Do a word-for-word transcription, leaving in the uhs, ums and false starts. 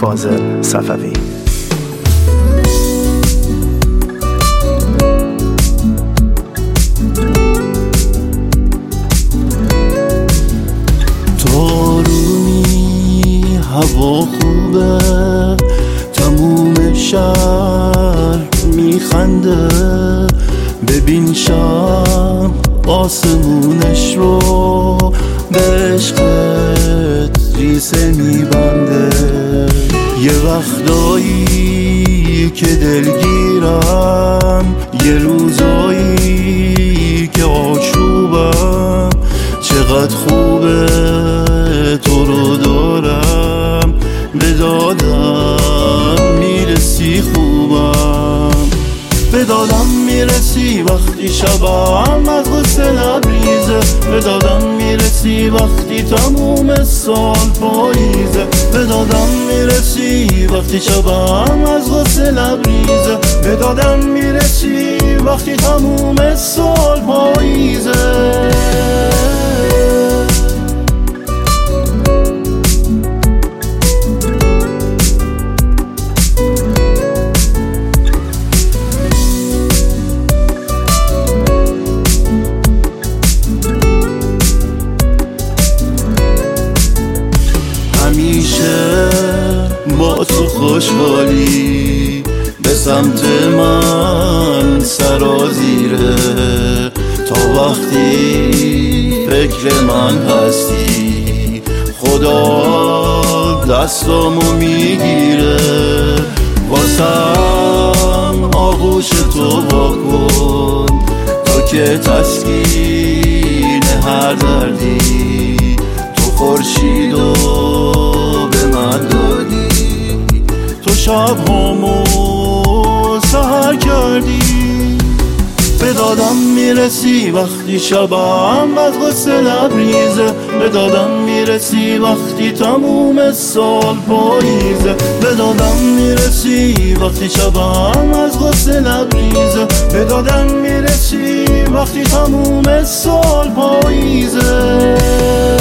فاضل صفوی. تارونی هوا خوبه، تموم شهر میخنده، ببین شب آسمونش رو به عشقت ریسه میبنده. یه وقتایی که دلگیرم، یه روزایی که آشوبم، چقدر خوبه تو رو دارم، به دادم میرسی خوبم، به دادم میرسی وقتی شبم از غصه لبریزه، به دادم میرسی وقتی تموم سال پاییزه، به دادم میرسی وقتی شبم از غصه لبریزه، به دادم میرسی وقتی تموم سال پاییزه. همیشه با تو خوشحالی به سمت من سرازیره، تا وقتی فکر من هستی خدا دستامو میگیره، واسم آغوش تو واکن تا که تسکین هر دردی، تو خورشید و به من دادی، تو شب همو سحر کردی، به دادم میرسی وقتی شبم از غصه لبریزه، به دادم میرسی وقتی تموم سال پاییزه، به دادم میرسی وقتی شبم از غصه لبریزه، به دادم میرسی وقتی تموم سال پاییزه.